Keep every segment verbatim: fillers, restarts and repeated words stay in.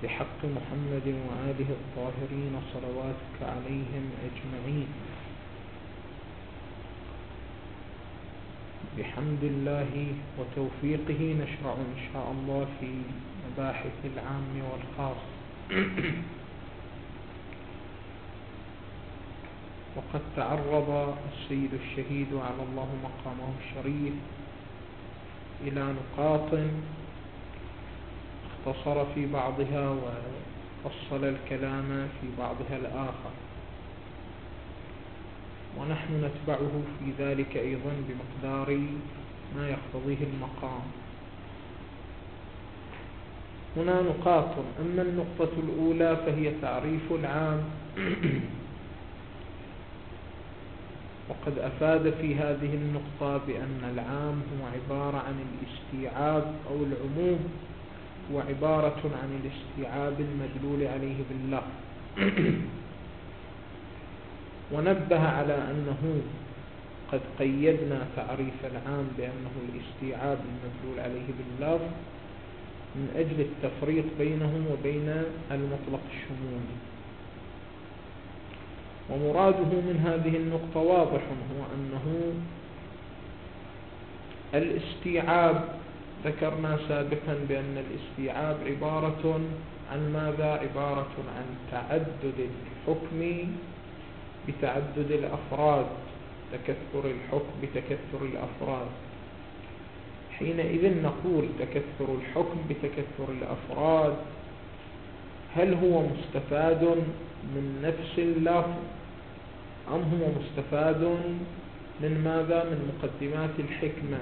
بحق محمد وآله الطاهرين صلواتك عليهم أجمعين. بحمد الله وتوفيقه نشرع إن شاء الله في مباحث العام والخاص. وقد تعرض السيد الشهيد على الله مقامه الشريف إلى نقاط اختصر في بعضها وفصل الكلام في بعضها الآخر، ونحن نتبعه في ذلك أيضا بمقدار ما يقتضيه المقام. هنا نقاط. أما النقطة الأولى فهي تعريف العام، وقد أفاد في هذه النقطة بأن العام هو عبارة عن الاستيعاب أو العموم، هو عبارة عن الاستيعاب المدلول عليه باللفظ. ونبه على أنه قد قيدنا تعريف العام بأنه الاستيعاب المدلول عليه باللفظ من أجل التفريق بينه وبين المطلق الشمولي. ومراده من هذه النقطة واضح، هو أنه الاستيعاب ذكرنا سابقا بأن الاستيعاب عبارة عن ماذا؟ عبارة عن تعدد الحكم بتعدد الأفراد، تكثر الحكم بتكثر الأفراد. حينئذ نقول تكثر الحكم بتكثر الأفراد، هل هو مستفاد من نفس اللفظ أم هو مستفاد من ماذا؟ من مقدمات الحكمة.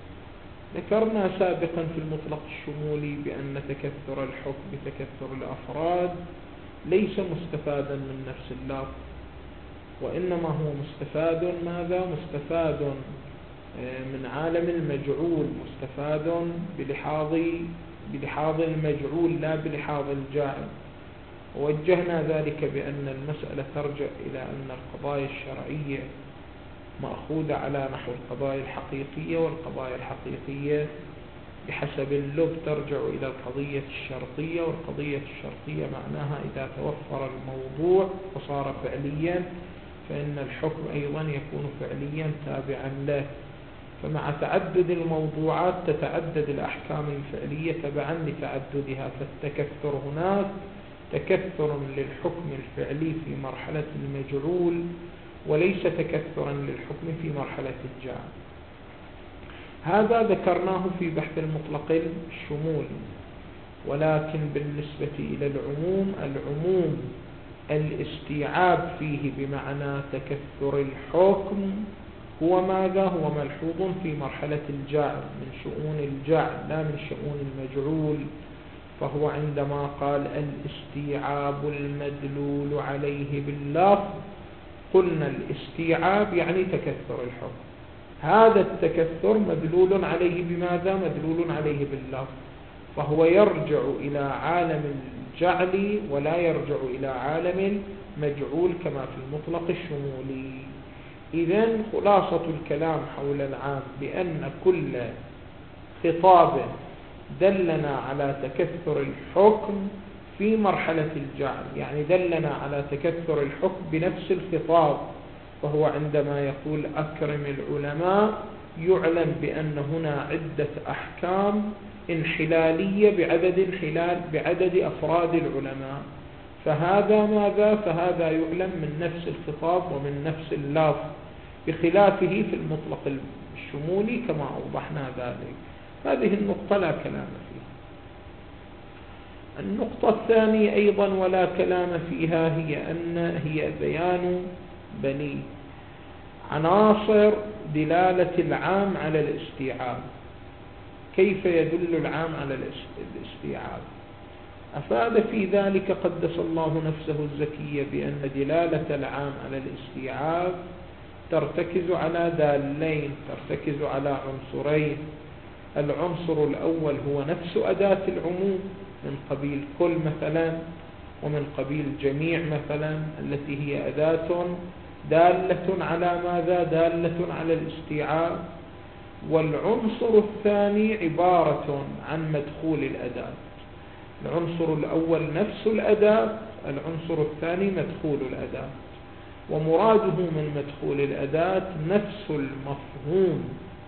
ذكرنا سابقا في المطلق الشمولي بأن تكثر الحكم بتكثر الأفراد ليس مستفادا من نفس اللفظ، وإنما هو مستفاد ماذا؟ مستفاد من عالم المجعول، مستفاد بلحاظ بلحاظ المجعول لا بلحاظ الجاعل. ووجهنا ذلك بأن المسألة ترجع إلى أن القضايا الشرعية مأخوذة على نحو القضايا الحقيقية، والقضايا الحقيقية بحسب اللب ترجع إلى القضية الشرطية، والقضية الشرطية معناها إذا توفر الموضوع وصار فعليا فإن الحكم أيضا يكون فعليا تابعا له. فمع تعدد الموضوعات تتعدد الأحكام الفعلية تبعا لتعددها. فالتكثر هناك تكثر للحكم الفعلي في مرحلة المجعول، وليس تكثرا للحكم في مرحلة الجعل. هذا ذكرناه في بحث المطلق الشمولي. ولكن بالنسبة إلى العموم، العموم الاستيعاب فيه بمعنى تكثر الحكم هو ماذا؟ هو ملحوظ في مرحلة الجعل، من شؤون الجعل لا من شؤون المجعول. فهو عندما قال الاستيعاب المدلول عليه باللفظ، قلنا الاستيعاب يعني تكثر الحكم. هذا التكثر مدلول عليه بماذا؟ مدلول عليه باللفظ. فهو يرجع إلى عالم الجعل ولا يرجع إلى عالم المجعول كما في المطلق الشمولي. إذن خلاصة الكلام حول العام بأن كل خطاب دلنا على تكثر الحكم في مرحلة الجعل، يعني دلنا على تكثر الحكم بنفس الخطاب. فهو عندما يقول أكرم العلماء يعلم بأن هنا عدة أحكام انحلالية بعدد انحلال بعدد أفراد العلماء. فهذا ماذا؟ فهذا يعلم من نفس الخطاب ومن نفس اللفظ، بخلافه في المطلق الشمولي كما أوضحنا ذلك. هذه النقطة لا كلام فيها. النقطة الثانية أيضا ولا كلام فيها هي أن هي بيان بني عناصر دلالة العام على الاستيعاب. كيف يدل العام على الاستيعاب؟ أفاد في ذلك قدس الله نفسه الزكية بأن دلالة العام على الاستيعاب ترتكز على دالين، ترتكز على عنصرين. العنصر الأول هو نفس أداة العموم من قبيل كل مثلا، ومن قبيل جميع مثلا، التي هي أداة دالة على ماذا؟ دالة على الاستيعاب. والعنصر الثاني عبارة عن مدخول الأداة. العنصر الأول نفس الأداة، العنصر الثاني مدخول الأداة. ومراده من مدخول الأداة نفس المفهوم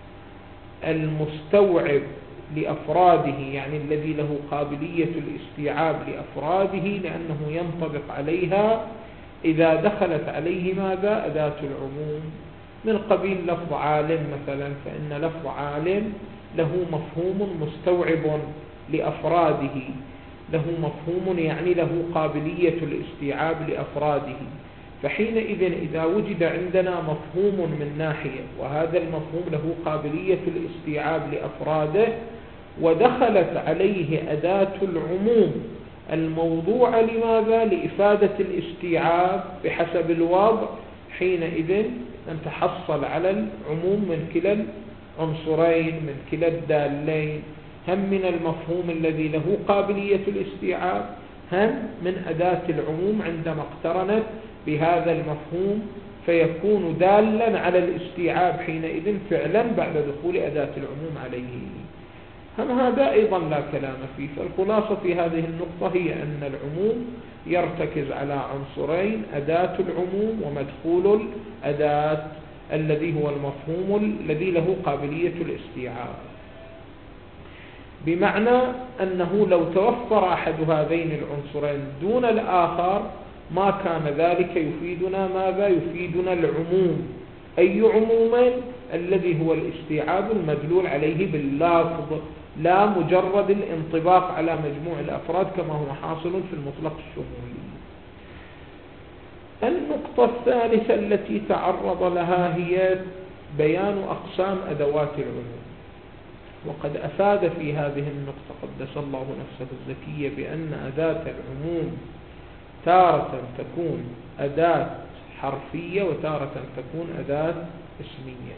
المستوعب لأفراده، يعني الذي له قابلية الاستيعاب لأفراده، لأنه ينطبق عليها إذا دخلت عليه ماذا؟ أداة العموم. من قبيل لفظ عالم مثلا، فإن لفظ عالم له مفهوم مستوعب لأفراده، له مفهوم يعني له قابلية الاستيعاب لأفراده. فحينئذ إذا وجد عندنا مفهوم من ناحية، وهذا المفهوم له قابلية الاستيعاب لأفراده، ودخلت عليه أداة العموم الموضوعة لماذا؟ لإفادة الاستيعاب بحسب الوضع، حينئذ نتحصل على العموم من كلا العنصرين، من كلا الدالين، هم من المفهوم الذي له قابلية الاستيعاب، هم من أداة العموم عندما اقترنت بهذا المفهوم، فيكون دالا على الاستيعاب حينئذ فعلا بعد دخول أداة العموم عليه. هم هذا أيضا لا كلام فيه. فالخلاصة في هذه النقطة هي أن العموم يرتكز على عنصرين: أداة العموم ومدخول الأداة الذي هو المفهوم الذي له قابلية الاستيعاب. بمعنى أنه لو توفر أحد هذين العنصرين دون الآخر ما كان ذلك يفيدنا ماذا؟ يفيدنا العموم. أي عموم؟ الذي هو الاستيعاب المدلول عليه باللفظ، لا مجرد الانطباق على مجموع الأفراد كما هو حاصل في المطلق الشمولي. النقطة الثالثة التي تعرض لها هي بيان أقسام أدوات العموم. وقد أفاد في هذه النقطة قدس الله نفسه الزكية بأن أداة العموم تارة تكون أداة حرفية وتارة تكون أداة اسمية.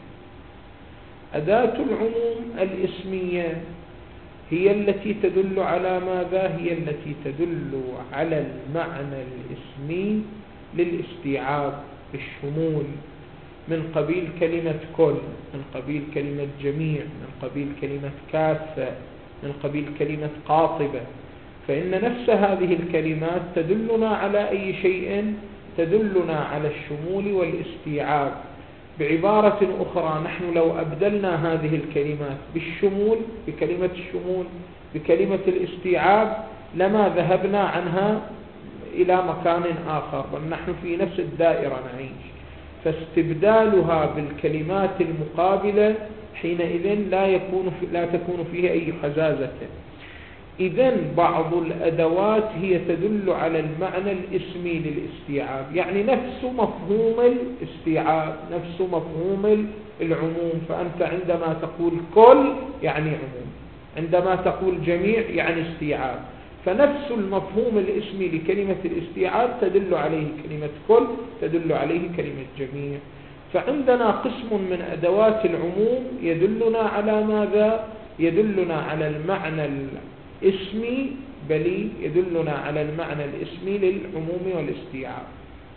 أداة العموم الاسمية هي التي تدل على ماذا؟ هي التي تدل على المعنى الاسمي للاستيعاب بالشمول، من قبيل كلمة كل، من قبيل كلمة جميع، من قبيل كلمة كافة، من قبيل كلمة قاطبة. فإن نفس هذه الكلمات تدلنا على أي شيء؟ تدلنا على الشمول والاستيعاب. بعبارة أخرى، نحن لو أبدلنا هذه الكلمات بالشمول، بكلمة الشمول بكلمة الاستيعاب، لما ذهبنا عنها إلى مكان آخر، بل نحن في نفس الدائرة نعيش. فاستبدالها بالكلمات المقابلة حينئذ لا يكون في لا تكون فيه أي حزازة. إذن بعض الأدوات هي تدل على المعنى الاسمي للاستيعاب، يعني نفس مفهوم الاستيعاب، نفس مفهوم العموم. فأنت عندما تقول كل يعني عموم، عندما تقول جميع يعني استيعاب. فنفس المفهوم الاسمي لكلمة الاستيعاب تدل عليه كلمة كل، تدل عليه كلمة جميع. فعندنا قسم من أدوات العموم يدلنا على ماذا؟ يدلنا على المعنى الاسمي، بل يدلنا على المعنى الاسمي للعموم والاستيعاب.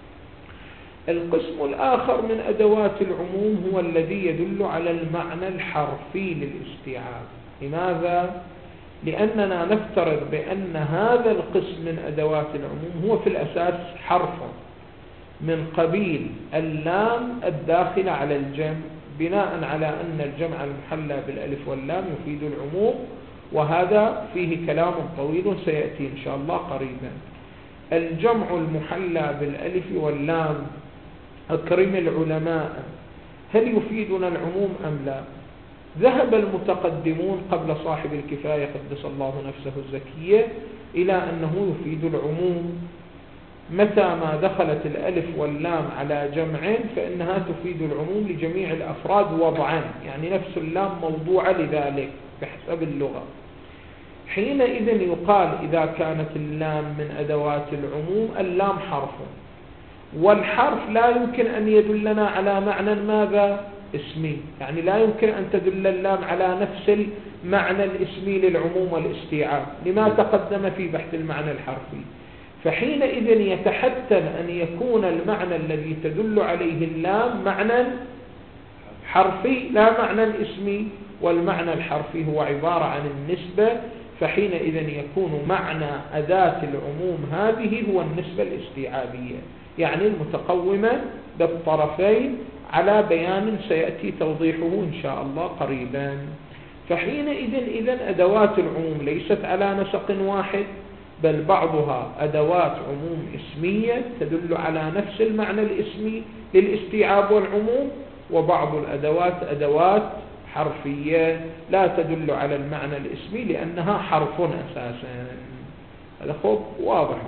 القسم الآخر من أدوات العموم هو الذي يدل على المعنى الحرفي للاستيعاب. لماذا؟ لأننا نفترض بأن هذا القسم من أدوات العموم هو في الأساس حرف من قبيل اللام الداخل على الجمع، بناء على أن الجمع المحلى بالألف واللام يفيد العموم، وهذا فيه كلام طويل سيأتي إن شاء الله قريبا. الجمع المحلى بالألف واللام أكرم العلماء هل يفيدنا العموم أم لا؟ ذهب المتقدمون قبل صاحب الكفاية قدس الله نفسه الزكية إلى أنه يفيد العموم. متى ما دخلت الألف واللام على جمع فإنها تفيد العموم لجميع الأفراد وضعا، يعني نفس اللام موضوعة لذلك بحسب اللغة. حينئذ يقال إذا كانت اللام من أدوات العموم اللام حرف، والحرف لا يمكن أن يدلنا على معنى ماذا؟ اسمي، يعني لا يمكن أن تدل اللام على نفس المعنى الاسمي للعموم والاستيعاب لما تقدم في بحث المعنى الحرفي. فحينئذ يتحتم أن يكون المعنى الذي تدل عليه اللام معنى حرفي لا معنى اسمي، والمعنى الحرفي هو عبارة عن النسبة فحينئذ يكون معنى أداة العموم هذه هو النسبة الاستيعابية، يعني المتقومة بالطرفين على بيان سيأتي توضيحه إن شاء الله قريبا. فحينئذ إذن أدوات العموم ليست على نسق واحد، بل بعضها أدوات عموم اسمية تدل على نفس المعنى الاسمي للاستيعاب والعموم، وبعض الأدوات أدوات حرفية لا تدل على المعنى الاسمي لأنها حرف أساسا. هذا خب واضح.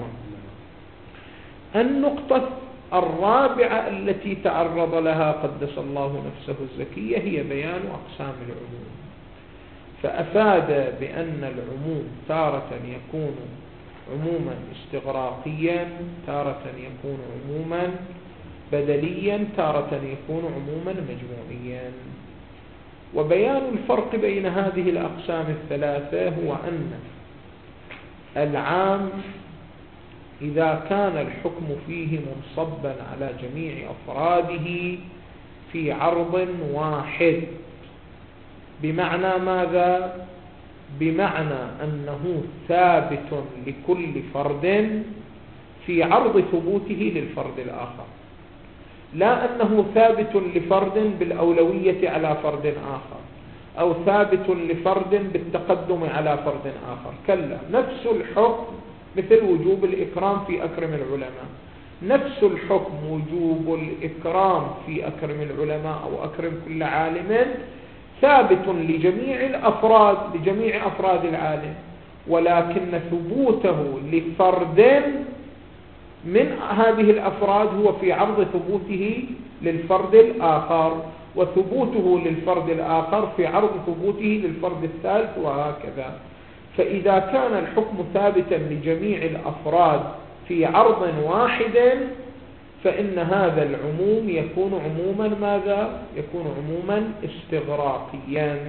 النقطة الرابعة التي تعرض لها قدس الله نفسه الزكية هي بيان أقسام العموم، فأفاد بأن العموم تارة يكون عموما استغراقيا، تارة يكون عموما بدليا، تارة يكون عموما مجموعيا. وبيان الفرق بين هذه الأقسام الثلاثة هو أن العام إذا كان الحكم فيه منصبا على جميع أفراده في عرض واحد، بمعنى ماذا؟ بمعنى أنه ثابت لكل فرد في عرض ثبوته للفرد الآخر، لا أنه ثابت لفرد بالأولوية على فرد آخر، أو ثابت لفرد بالتقدم على فرد آخر، كلا. نفس الحكم مثل وجوب الإكرام في أكرم العلماء، نفس الحكم وجوب الإكرام في أكرم العلماء أو أكرم كل عالم ثابت لجميع الأفراد، لجميع أفراد العالم، ولكن ثبوته لفرد من هذه الأفراد هو في عرض ثبوته للفرد الآخر، وثبوته للفرد الآخر في عرض ثبوته للفرد الثالث، وهكذا. فإذا كان الحكم ثابتا لجميع الأفراد في عرض واحد فإن هذا العموم يكون عموما ماذا؟ يكون عموما استغراقيا.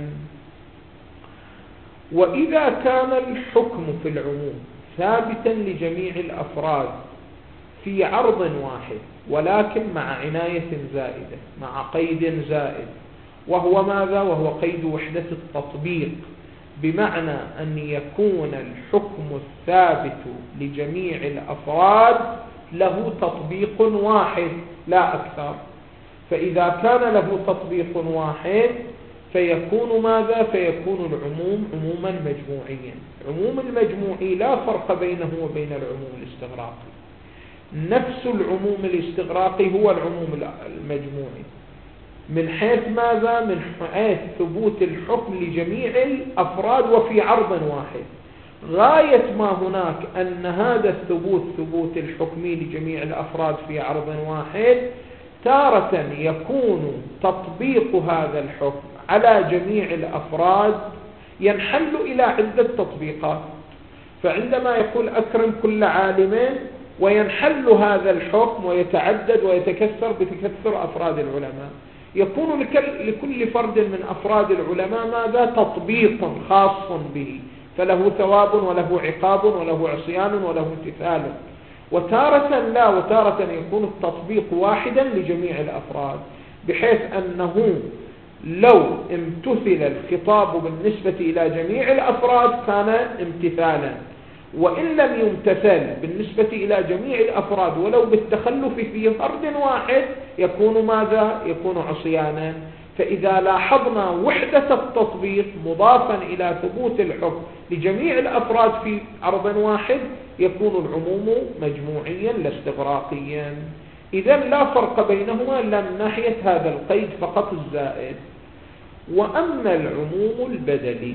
وإذا كان الحكم في العموم ثابتا لجميع الأفراد في عرض واحد، ولكن مع عناية زائدة، مع قيد زائد، وهو ماذا؟ وهو قيد وحدة التطبيق، بمعنى أن يكون الحكم الثابت لجميع الأفراد له تطبيق واحد لا أكثر. فإذا كان له تطبيق واحد فيكون ماذا؟ فيكون العموم عموما مجموعيا. عموم المجموعي لا فرق بينه وبين العموم الاستغراقي، نفس العموم الاستغراقي هو العموم المجموعي، من حيث ماذا؟ من حيث ثبوت الحكم لجميع الأفراد وفي عرض واحد. غاية ما هناك أن هذا الثبوت ثبوت الحكم لجميع الأفراد في عرض واحد، تارة يكون تطبيق هذا الحكم على جميع الأفراد ينحل إلى عدة تطبيقات. فعندما يقول أكرم كل عالم وينحل هذا الحكم ويتعدد ويتكثر بتكثر أفراد العلماء، يكون لكل فرد من أفراد العلماء ماذا؟ تطبيق خاص به، فله ثواب وله عقاب وله عصيان وله امتثال. وتارة لا، وتارة يكون التطبيق واحدا لجميع الأفراد، بحيث أنه لو امتثل الخطاب بالنسبة إلى جميع الأفراد كان امتثالا، وإن لم يمتثل بالنسبة إلى جميع الأفراد ولو بالتخلف في فرد واحد يكون ماذا؟ يكون عصيانا. فإذا لاحظنا وحدة التطبيق مضافا إلى ثبوت الحكم لجميع الأفراد في عرض واحد يكون العموم مجموعيا لا استغراقيا. إذن لا فرق بينهما إلا من ناحية هذا القيد فقط الزائد. وأما العموم البدلي،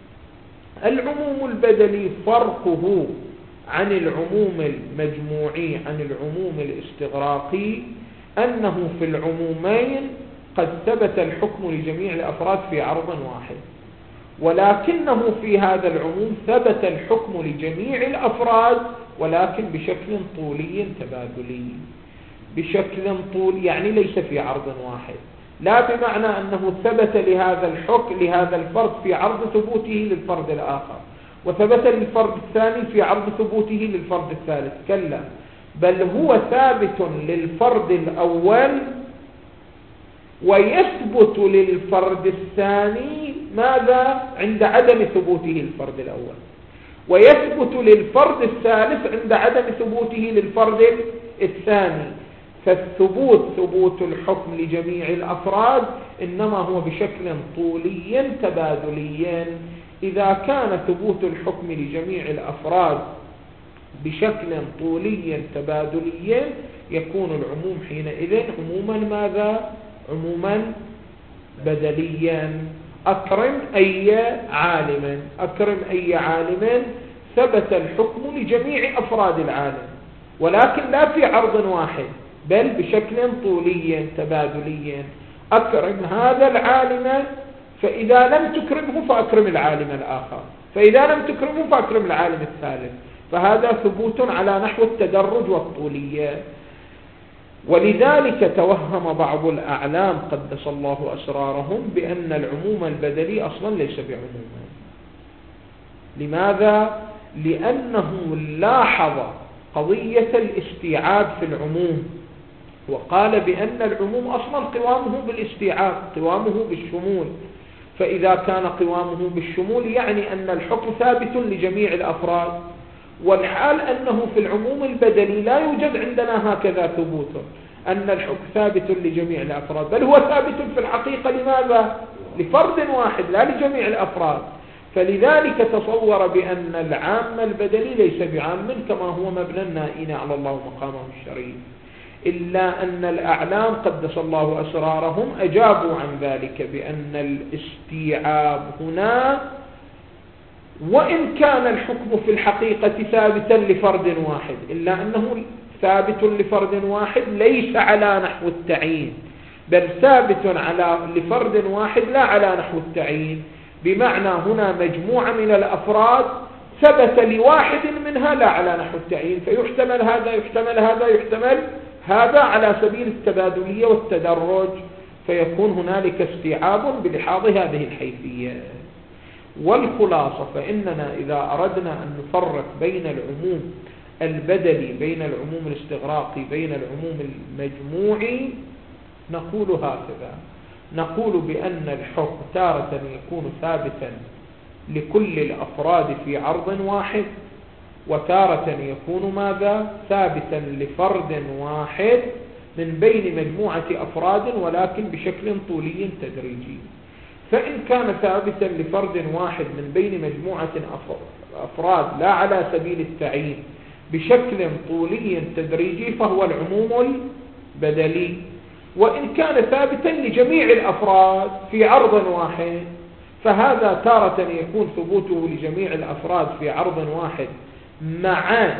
العموم البدلي فرقه عن العموم المجموعي عن العموم الاستغراقي أنه في العمومين قد ثبت الحكم لجميع الأفراد في عرض واحد، ولكنه في هذا العموم ثبت الحكم لجميع الأفراد ولكن بشكل طولي تبادلي، بشكل طول يعني ليس في عرض واحد، لا بمعنى أنه ثبت لهذا الحكم لهذا الفرد في عرض ثبوته للفرد الآخر وثبت للفرد الثاني في عرض ثبوته للفرد الثالث، كلا، بل هو ثابت للفرد الأول ويثبت للفرد الثاني ماذا؟ عند عدم ثبوته الفرد الأول، ويثبت للفرد الثالث عند عدم ثبوته للفرد الثاني. فالثبوت ثبوت الحكم لجميع الأفراد إنما هو بشكل طولي تبادلي. إذا كان ثبوت الحكم لجميع الأفراد بشكل طولي تبادلي يكون العموم حينئذ عموما ماذا؟ عموما بدليا. أكرم أي عالم، أكرم أي عالم، ثبت الحكم لجميع أفراد العالم ولكن لا في عرض واحد بل بشكل طولي تبادلي. أكرم هذا العالم، فإذا لم تكرمه فأكرم العالم الآخر، فإذا لم تكرمه فأكرم العالم الثالث. فهذا ثبوت على نحو التدرج والطولية. ولذلك توهم بعض الأعلام قدس الله أسرارهم بأن العموم البدلي أصلا ليس بعموما. لماذا؟ لأنه لاحظ قضية الاستيعاب في العموم، وقال بأن العموم أصلا قوامه بالاستيعاب، قوامه بالشمول. فإذا كان قوامه بالشمول يعني أن الحكم ثابت لجميع الأفراد، والحال أنه في العموم البدلي لا يوجد عندنا هكذا ثبوت أن الحكم ثابت لجميع الأفراد، بل هو ثابت في الحقيقة لماذا؟ لفرد واحد لا لجميع الأفراد. فلذلك تصور بأن العام البدلي ليس بعام كما هو مبنى النائين على الله مقامه الشريف. إلا أن الأعلام قدس الله أسرارهم أجابوا عن ذلك بأن الاستيعاب هنا وإن كان الحكم في الحقيقة ثابتا لفرد واحد إلا أنه ثابت لفرد واحد ليس على نحو التعيين، بل ثابت على لفرد واحد لا على نحو التعيين. بمعنى هنا مجموعة من الأفراد ثبت لواحد منها لا على نحو التعيين، فيحتمل هذا يحتمل هذا يحتمل هذا على سبيل التبادلية والتدرج، فيكون هنالك استيعاب بلحاظ هذه الحيثية. والخلاصة فإننا إذا أردنا أن نفرق بين العموم البدلي بين العموم الاستغراقي بين العموم المجموعي نقول هكذا: نقول بأن الحكم تارة يكون ثابتا لكل الأفراد في عرض واحد، وتارة يكون ماذا؟ ثابتا لفرد واحد من بين مجموعة أفراد ولكن بشكل طولي تدريجي. فإن كان ثابتا لفرد واحد من بين مجموعة أفراد لا على سبيل التعيين بشكل طولي تدريجي فهو العموم البدلي. وإن كان ثابتا لجميع الأفراد في عرض واحد فهذا تارة يكون ثبوته لجميع الأفراد في عرض واحد مع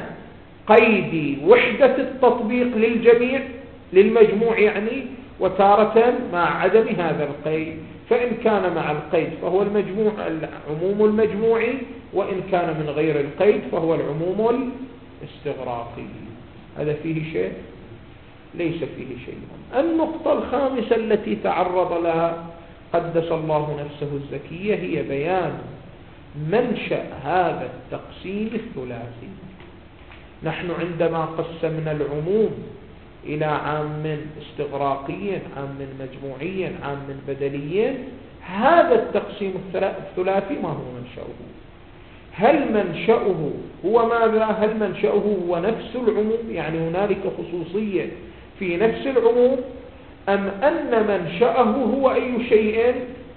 قيد وحدة التطبيق للجميع للمجموع يعني، وتارة مع عدم هذا القيد. فإن كان مع القيد فهو المجموع العموم المجموعي، وإن كان من غير القيد فهو العموم الاستغراقي. هذا فيه شيء؟ ليس فيه شيء. النقطة الخامسة التي تعرض لها قدس الله نفسه الزكية هي بيان منشأ هذا التقسيم الثلاثي. نحن عندما قسمنا العموم إلى عام استغراقي، عام مجموعي، عام بدلي، هذا التقسيم الثلاثي ما هو منشأه؟ هل منشأه هو ماذا؟ هل منشأه هو نفس العموم يعني هنالك خصوصية في نفس العموم، أم أن منشأه هو أي شيء؟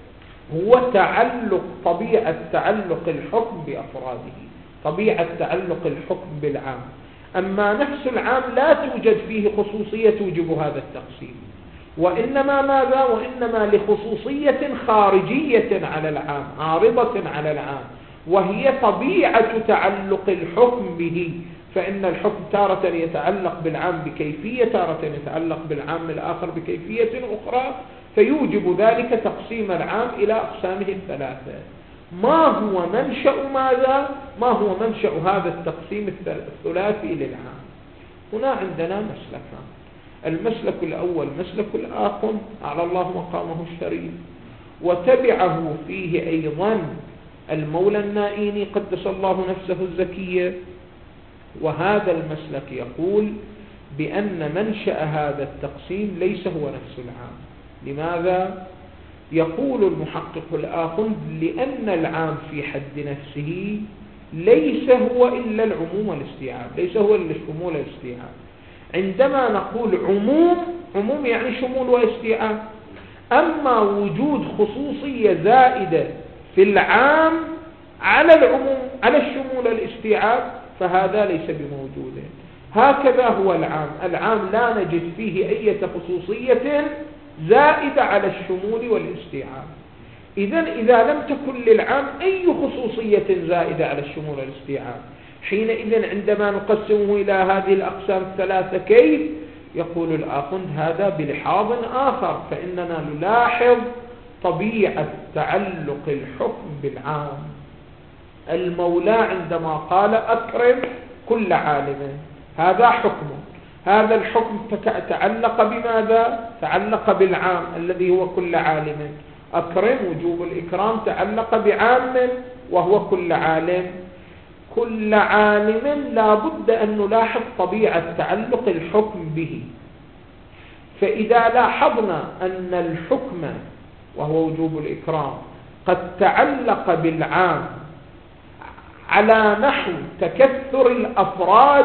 هو تعلق طبيعة تعلق الحكم بأفراده، طبيعة تعلق الحكم بالعام. أما نفس العام لا توجد فيه خصوصية توجب هذا التقسيم، وإنما ماذا؟ وإنما لخصوصية خارجية على العام عارضة على العام، وهي طبيعة تعلق الحكم به. فإن الحكم تارة يتعلق بالعام بكيفية، تارة يتعلق بالعام الآخر بكيفية أخرى، فيوجب ذلك تقسيم العام إلى أقسامه الثلاثة. ما هو منشأ ماذا؟ ما هو منشأ هذا التقسيم الثلاثي للعام؟ هنا عندنا مسلكان. المسلك الأول مسلك الآخم على الله مقامه الشريف، وتبعه فيه أيضا المولى النائيني قدس الله نفسه الزكية. وهذا المسلك يقول بأن منشأ هذا التقسيم ليس هو نفس العام. لماذا؟ يقول المحقق الآخند لأن العام في حد نفسه ليس هو إلا العموم والاستيعاب، ليس هو إلا الشمول والاستيعاب. عندما نقول عموم، عموم يعني شمول واستيعاب. أما وجود خصوصية زائدة في العام على العموم على الشمول والاستيعاب فهذا ليس بموجود. هكذا هو العام، العام لا نجد فيه أي خصوصية زائدة على الشمول والاستيعاب. إذن إذا لم تكن للعام أي خصوصية زائدة على الشمول والاستيعاب، حينئذ عندما نقسمه إلى هذه الأقسام الثلاثة كيف؟ يقول الآخند هذا بلحاظ آخر، فإننا نلاحظ طبيعة تعلق الحكم بالعام. المولى عندما قال أكرم كل عالم، هذا حكم، هذا الحكم تعلق بماذا؟ تعلق بالعام الذي هو كل عالم. أكرم وجوب الإكرام تعلق بعام وهو كل عالم. كل عالم لا بد أن نلاحظ طبيعة تعلق الحكم به. فإذا لاحظنا أن الحكم وهو وجوب الإكرام قد تعلق بالعام على نحو تكثر الأفراد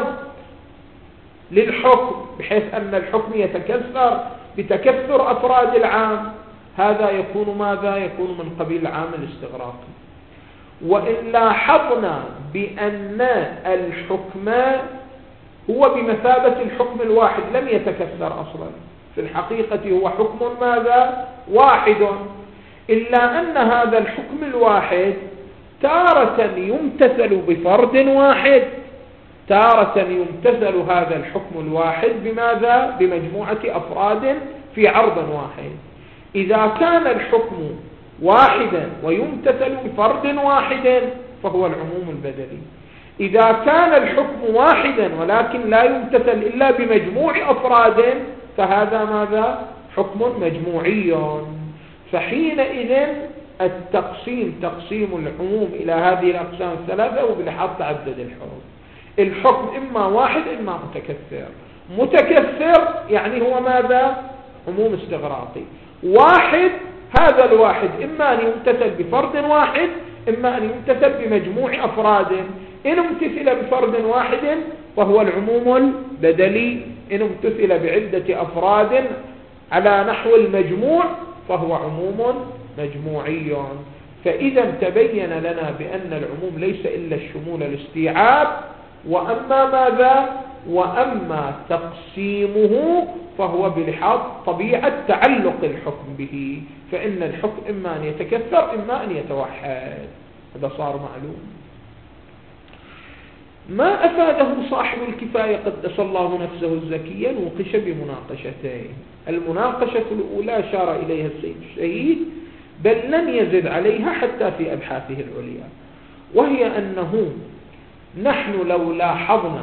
للحكم، بحيث أن الحكم يتكثر بتكثر أفراد العام، هذا يكون ماذا؟ يكون من قبيل العام الاستغراقي. وإن لاحظنا بأن الحكم هو بمثابة الحكم الواحد لم يتكثر أصلا، في الحقيقة هو حكم ماذا؟ واحد، إلا أن هذا الحكم الواحد تارة يمتثل بفرد واحد، تارة يمتثل هذا الحكم الواحد بماذا؟ بمجموعة أفراد في عرض واحد. إذا كان الحكم واحدا ويمتثل بفرد واحد فهو العموم البدلي. إذا كان الحكم واحدا ولكن لا يمتثل إلا بمجموع أفراد فهذا ماذا؟ حكم مجموعي. فحينئذ التقسيم تقسيم العموم إلى هذه الأقسام الثلاثة وبلحاظ تعدد الحروف. الحكم إما واحد إما متكثر. متكثر يعني هو ماذا؟ عموم استغراقي. واحد، هذا الواحد إما أن يمتثل بفرد واحد إما أن يمتثل بمجموع أفراد. إن امتثل بفرد واحد فهو العموم البدلي، إن امتثل بعدة أفراد على نحو المجموع فهو عموم مجموعي. فإذا تبين لنا بأن العموم ليس إلا الشمول الاستيعاب. وأما ماذا؟ وأما تقسيمه فهو بلحاظ طبيعة تعلق الحكم به، فإن الحكم إما أن يتكثر إما أن يتوحد. هذا صار معلوم. ما أفاده صاحب الكفاية قدس الله نفسه الزكية نوقش بمناقشتين. المناقشة الأولى أشار إليها السيد الشهيد بل لم يزد عليها حتى في أبحاثه العليا، وهي أنه نحن لو لاحظنا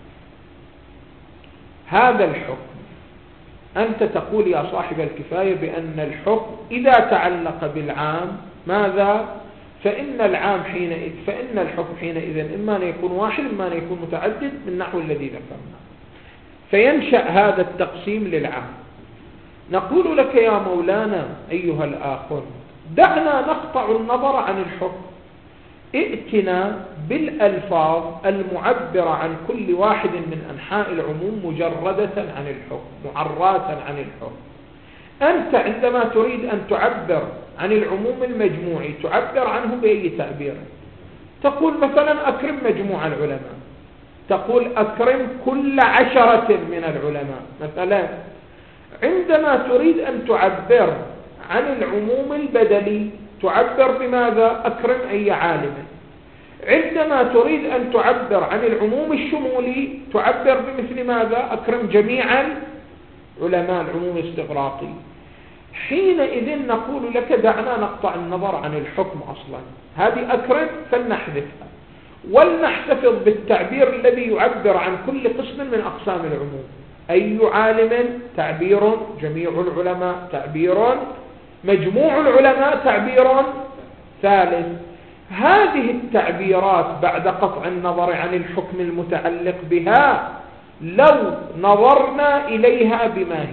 هذا الحكم، أنت تقول يا صاحب الكفاية بأن الحكم إذا تعلق بالعام ماذا؟ فإن العام حينئذ فإن الحكم حينئذ إما أن يكون واحد إما أن يكون متعدد من نحو الذي ذكرنا، فينشأ هذا التقسيم للعام. نقول لك يا مولانا أيها الآخر دعنا نقطع النظر عن الحكم، ائتنا بالألفاظ المعبرة عن كل واحد من أنحاء العموم مجردة عن الحكم، معراة عن الحكم. أنت عندما تريد أن تعبر عن العموم المجموعي تعبر عنه بأي تعبير؟ تقول مثلا أكرم مجموع العلماء، تقول أكرم كل عشرة من العلماء مثلا. عندما تريد أن تعبر عن العموم البدلي تعبر بماذا؟ أكرم أي عالم. عندما تريد أن تعبر عن العموم الشمولي تعبر بمثل ماذا؟ أكرم جميع علماء العموم الاستغراقي. حينئذ نقول لك دعنا نقطع النظر عن الحكم أصلا، هذه أكرم فلنحذفها ولنحتفظ بالتعبير الذي يعبر عن كل قسم من أقسام العموم. أي عالم تعبير، جميع العلماء تعبير، مجموع العلماء تعبير ثالث. هذه التعبيرات بعد قطع النظر عن الحكم المتعلق بها لو نظرنا إليها بما هي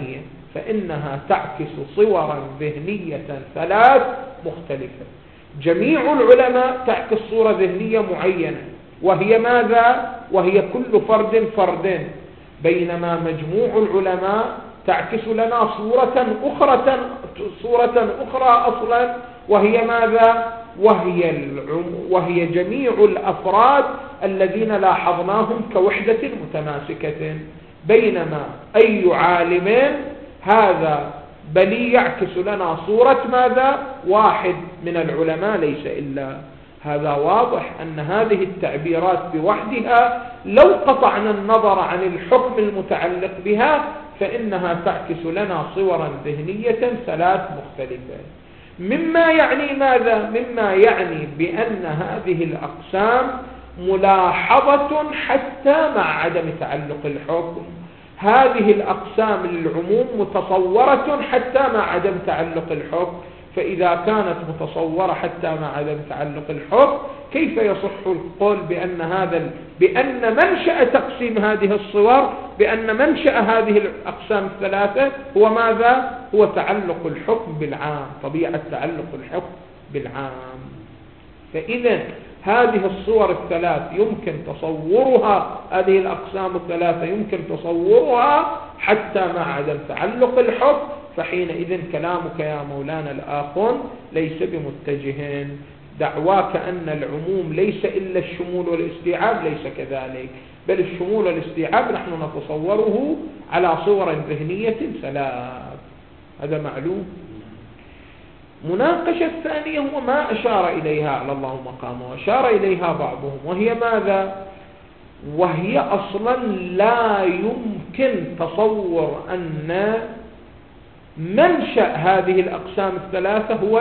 فإنها تعكس صورا ذهنية ثلاث مختلفة. جميع العلماء تعكس صورة ذهنية معينة، وهي ماذا؟ وهي كل فرد فرد، بينما مجموع العلماء تعكس لنا صورة أخرى صورة أخرى أصلا، وهي ماذا؟ وهي, العم وهي جميع الأفراد الذين لاحظناهم كوحدة متماسكة. بينما أي عالم هذا بل يعكس لنا صورة ماذا؟ واحد من العلماء ليس إلا. هذا واضح أن هذه التعبيرات بوحدها لو قطعنا النظر عن الحكم المتعلق بها فإنها تعكس لنا صورا ذهنية ثلاث مختلفة. مما يعني ماذا؟ مما يعني بأن هذه الأقسام ملاحظة حتى مع عدم تعلق الحكم. هذه الأقسام للعموم متصورة حتى مع عدم تعلق الحكم، فإذا كانت متصورة حتى مع عدم تعلق الحكم كيف يصح القول بأن هذا بأن منشأ تقسيم هذه الصور بأن منشأ هذه الأقسام الثلاثة هو ماذا؟ هو تعلق الحكم بالعام، طبيعة تعلق الحكم بالعام. فإذا هذه الصور الثلاث يمكن تصورها، هذه الأقسام الثلاثة يمكن تصورها حتى مع عدم تعلق الحكم، فحينئذ كلامك يا مولانا الآخر ليس بمتجه. دعواك أن العموم ليس إلا الشمول والاستيعاب ليس كذلك، بل الشمول والاستيعاب نحن نتصوره على صور ذهنية ثلاث. هذا معلوم. مناقشة الثانية هو ما أشار إليها على الله مقامه، أشار إليها بعضهم، وهي ماذا؟ وهي أصلا لا يمكن تصور أن منشأ هذه الأقسام الثلاثة هو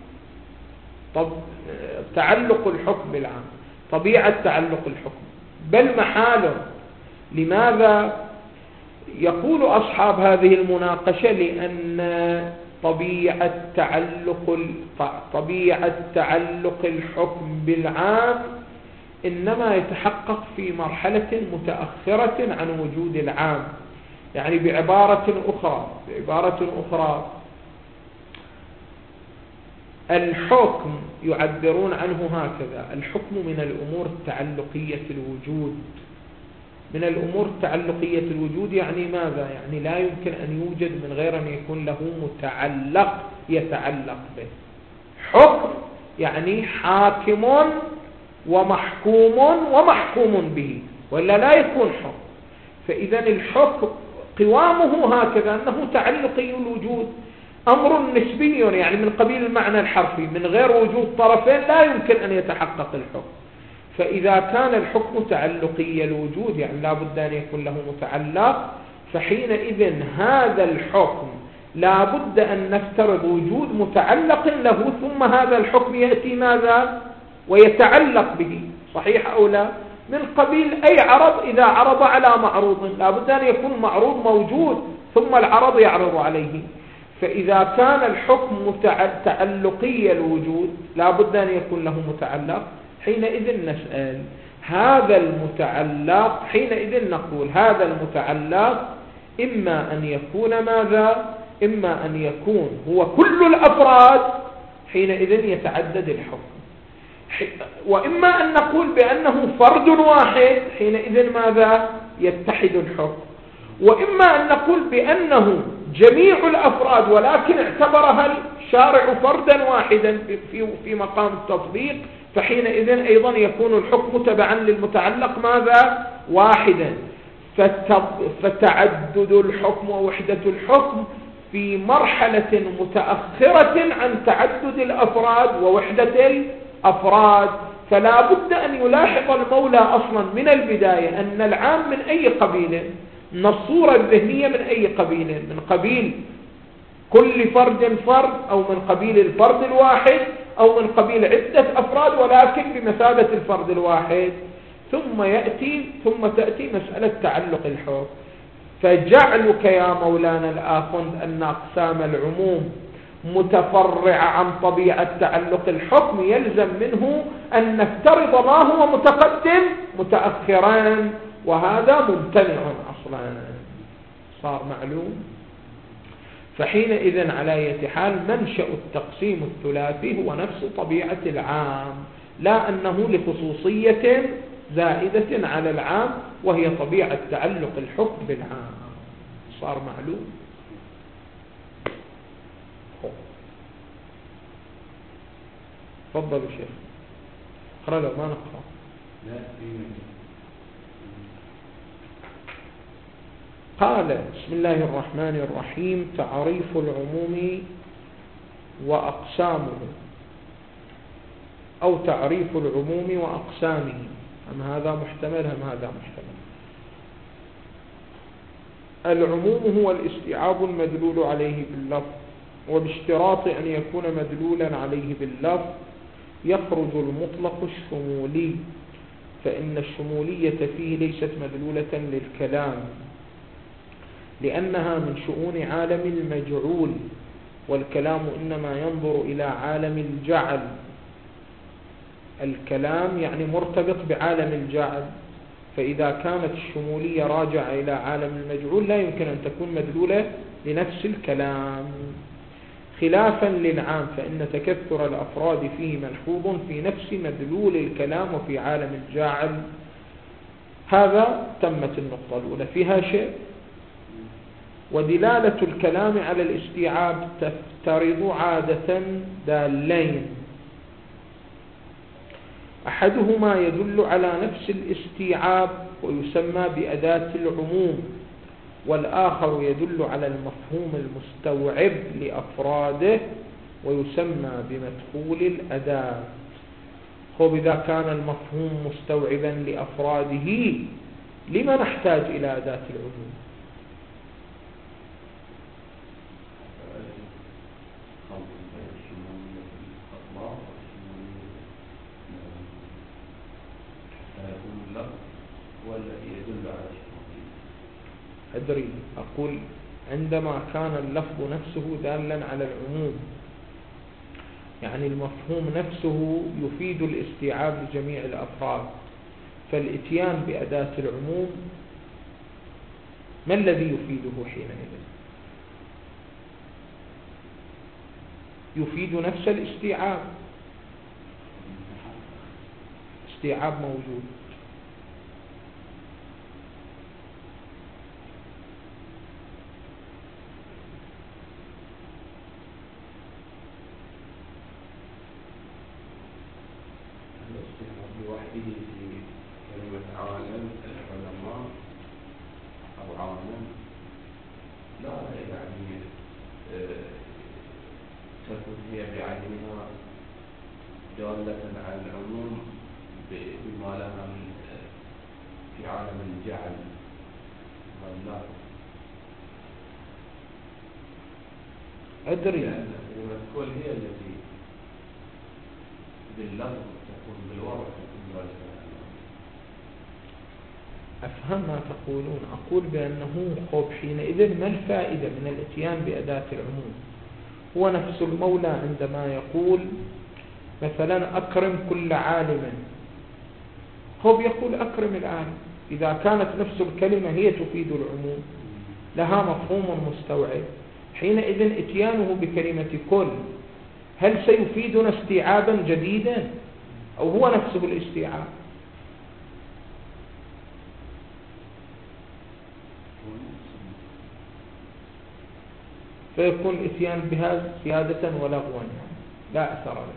تعلق الحكم بالعام، طبيعة تعلق الحكم، بل محاله. لماذا؟ يقول أصحاب هذه المناقشة لأن طبيعة تعلق طبيعة تعلق الحكم بالعام إنما يتحقق في مرحلة متأخرة عن وجود العام. يعني بعبارة أخرى بعبارة أخرى الحكم يعبرون عنه هكذا: الحكم من الأمور التعلقية الوجود. من الأمور التعلقية الوجود يعني ماذا؟ يعني لا يمكن أن يوجد من غير أن يكون له متعلق يتعلق به. حكم يعني حاكم ومحكوم ومحكوم به، ولا لا يكون حكم. فإذا الحكم قوامه هكذا أنه تعلقي الوجود، أمر نسبي يعني من قبيل المعنى الحرفي، من غير وجود طرفين لا يمكن أن يتحقق الحكم. فإذا كان الحكم تعلقي الوجود يعني لا بد أن يكون له متعلق، فحينئذ هذا الحكم لا بد أن نفترض وجود متعلق له، ثم هذا الحكم يأتي ماذا؟ ويتعلق به. صحيح أو لا؟ من قبيل أي عرض إذا عرض على معروض لا بد أن يكون معروض موجود ثم العرض يعرض عليه. فإذا كان الحكم تعلقي الوجود لا بد أن يكون له متعلق. حينئذ نسأل هذا المتعلق، حينئذ نقول هذا المتعلق إما أن يكون ماذا؟ إما أن يكون هو كل الأفراد، حينئذ يتعدد الحكم، وإما أن نقول بأنه فرد واحد، حينئذ ماذا؟ يتحد الحكم. وإما أن نقول بأنه جميع الأفراد ولكن اعتبرها الشارع فردا واحدا في في مقام التطبيق، فحينئذ أيضا يكون الحكم تبعا للمتعلق ماذا؟ واحدا. فتعدد الحكم ووحدة الحكم في مرحلة متأخرة عن تعدد الأفراد ووحدة الأفراد. فلا بد أن يلاحظ المولى أصلا من البداية أن العام من أي قبيل، من الصورة الذهنية من أي قبيل، من قبيل كل فرد فرد، أو من قبيل الفرد الواحد، أو من قبيل عدة أفراد ولكن بمثابة الفرد الواحد. ثم يأتي ثم تأتي مسألة تعلق الحكم. فجعلك يا مولانا الآخذ أن أقسام العموم متفرعة عن طبيعة تعلق الحكم يلزم منه أن نفترض ما هو متقدم متأخرا، وهذا ممتنع أصلا. صار معلوم؟ فحينئذ على أي حال منشأ التقسيم الثلاثي هو نفس طبيعة العام، لا أنه لخصوصية زائدة على العام وهي طبيعة تعلق الحكم بالعام. صار معلوم؟ تفضلوا شيخ. اقرأ لو ما نقرأ. قال بسم الله الرحمن الرحيم: تعريف العموم وأقسامه، أو تعريف العموم وأقسامه. أم هذا محتمل أم هذا محتمل؟ العموم هو الاستيعاب المدلول عليه باللفظ، وباشتراط أن يكون مدلولا عليه باللفظ يخرج المطلق الشمولي، فإن الشمولية فيه ليست مدلولة للكلام، لأنها من شؤون عالم المجعول، والكلام إنما ينظر إلى عالم الجعل. الكلام يعني مرتبط بعالم الجعل، فإذا كانت الشمولية راجعة إلى عالم المجعول لا يمكن أن تكون مدلولة لنفس الكلام، خلافا للعام فإن تكثر الأفراد فيه ملحوظ في نفس مدلول الكلام وفي عالم الجاعل. هذا تمت النقطة الأولى. فيها شيء. ودلالة الكلام على الاستيعاب تفترض عادة دالين: أحدهما يدل على نفس الاستيعاب ويسمى بأداة العموم، والآخر يدل على المفهوم المستوعب لأفراده ويسمى بمدخول الأداة. خب إذا كان المفهوم مستوعبا لأفراده لما نحتاج إلى أداة العموم؟ أدري. أقول عندما كان اللفظ نفسه دالا على العموم، يعني المفهوم نفسه يفيد الاستيعاب لجميع الأفراد، فالإتيان بأداة العموم ما الذي يفيده حينئذ؟ يفيد نفس الاستيعاب، استيعاب موجود. في كلمة عالم العلماء أو عالم لا يعني تكون هي بعينها دالة على العموم بما لها في عالم الجعل والله. أدري لأن المذكور هي التي باللفظ تكون بالوضع تكون بالوضع. أفهم ما تقولون. أقول بأنه خب حينئذ ما الفائدة من الاتيان بأداة العموم؟ هو نفس المولى عندما يقول مثلا أكرم كل عالم، خب يقول أكرم العالم. إذا كانت نفس الكلمة هي تفيد العموم لها مفهوم مستوعب، حينئذ اتيانه بكلمة كل هل سيفيدنا استيعابا جديدا أو هو نفسه الاستيعاب؟ فيكون الاتيان بهذا زيادة ولغوا لا أثر له.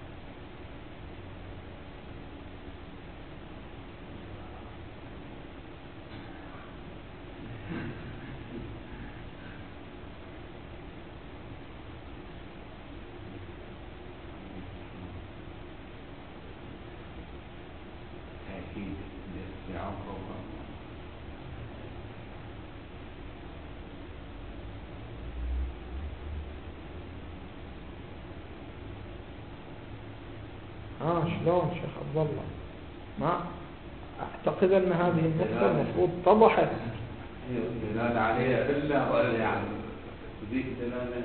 آه شلون شيخ عبد الله؟ ما أعتقد أن هذه النقطة المفروض اتضحت. دلالة عليها إلا ولا يعني ذيك دلالة.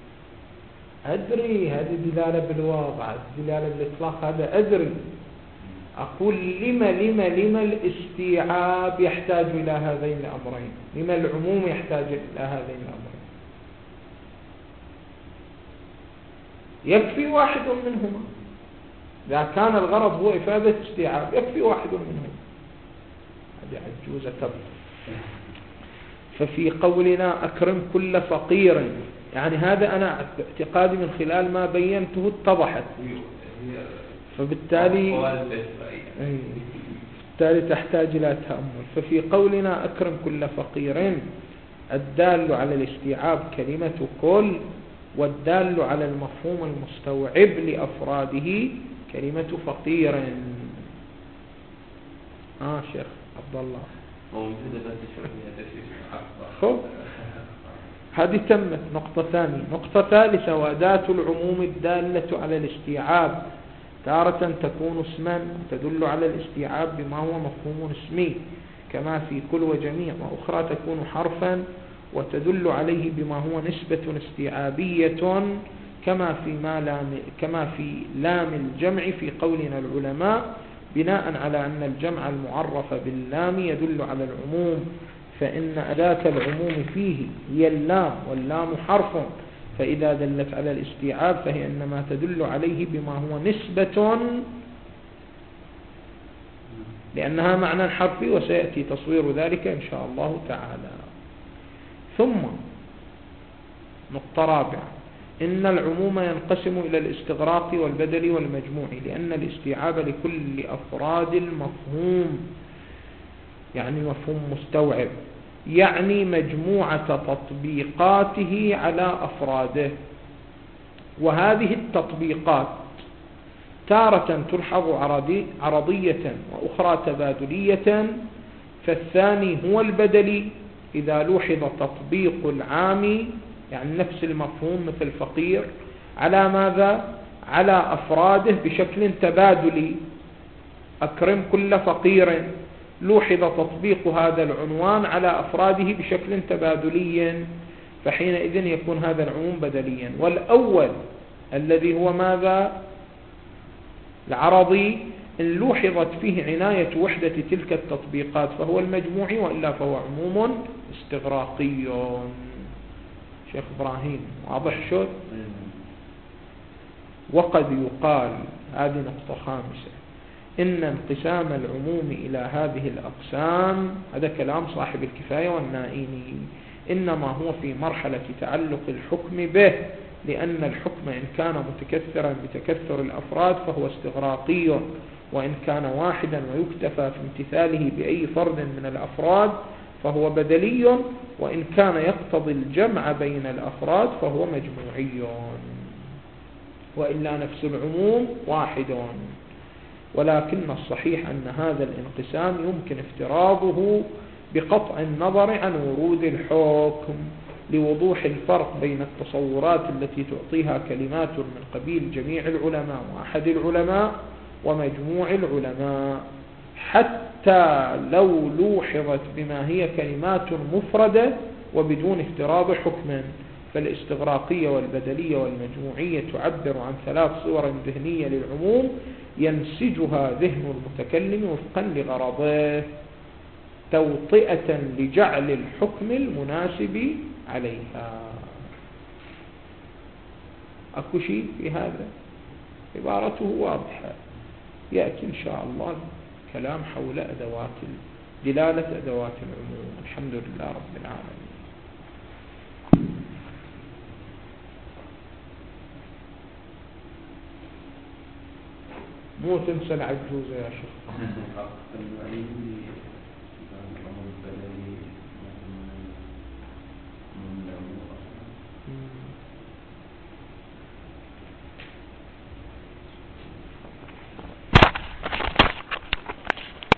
أدري هذه دلالة بالواقع، دلالة بالإطلاق هذا أدري. أقول لما لما لما الاستيعاب يحتاج إلى هذين الأمرين؟ لما العموم يحتاج إلى هذين الأمرين؟ يكفي واحد منهما. إذا كان الغرض هو إفادة استيعاب يكفي واحد منهما. هذه عجوزة تبقى. ففي قولنا أكرم كل فقير، يعني هذا أنا اعتقادي من خلال ما بينته اتضحت، فبالتالي بالتالي تحتاج إلى تأمل. ففي قولنا أكرم كل فقير الدال على الاستيعاب كلمة كل، والدال على المفهوم المستوعب لأفراده كلمة فقير. آه شيخ عبد الله خب هذه تمت. نقطة ثانية. نقطة ثالثة: وأداة العموم الدالة على الاستيعاب تارة تكون اسما تدل على الاستيعاب بما هو مفهوم اسمي كما في كل وجميع، وأخرى تكون حرفا وتدل عليه بما هو نسبة استيعابية كما في ما لام كما في لام الجمع في قولنا العلماء، بناء على أن الجمع المعرف باللام يدل على العموم، فإن أداة العموم فيه هي اللام، واللام حرف، فإذا دلت على الاستيعاب فهي إنما تدل عليه بما هو نسبة لأنها معنى حرفي، وسيأتي تصوير ذلك إن شاء الله تعالى. ثم نقطة رابعة: إن العموم ينقسم إلى الاستغراق والبدل والمجموع، لأن الاستيعاب لكل أفراد المفهوم، يعني مفهوم مستوعب، يعني مجموعة تطبيقاته على أفراده. وهذه التطبيقات تارة تلحظ عرضية وأخرى تبادلية، فالثاني هو البدلي إذا لوحظ تطبيق العام، يعني نفس المفهوم مثل فقير، على ماذا؟ على أفراده بشكل تبادلي. أكرم كل فقير، لوحظ تطبيق هذا العنوان على أفراده بشكل تبادلي، فحينئذ يكون هذا العموم بدليا. والأول الذي هو ماذا؟ العرضي، إن لوحظت فيه عناية وحدة تلك التطبيقات فهو المجموعي، وإلا فهو عموم استغراقي. شيخ إبراهيم واضح شو؟ وقد يقال، هذه نقطة خامسة، إن انقسام العموم إلى هذه الأقسام، هذا كلام صاحب الكفاية والنائيني، إنما هو في مرحلة تعلق الحكم به، لأن الحكم إن كان متكثرا بتكثر الأفراد فهو استغراقي، وإن كان واحدا ويكتفى في امتثاله بأي فرد من الأفراد فهو بدلي، وإن كان يقتضي الجمع بين الأفراد فهو مجموعي، وإلا نفس العموم واحد. ولكن الصحيح أن هذا الانقسام يمكن افتراضه بقطع النظر عن ورود الحكم، لوضوح الفرق بين التصورات التي تعطيها كلمات من قبيل جميع العلماء وأحد العلماء ومجموع العلماء، حتى لو لوحظت بما هي كلمات مفردة وبدون افتراض حكم. فالاستغراقية والبدلية والمجموعية تعبر عن ثلاث صور ذهنية للعموم ينسجها ذهن المتكلم وفقا لغرضه، توطئة لجعل الحكم المناسب عليها. أكو شيء في هذا؟ عبارته واضحة. يأتي إن شاء الله كلام حول أدوات دلالة أدوات العموم. الحمد لله رب العالمين. مو تنسى العجوزة يا شيخ.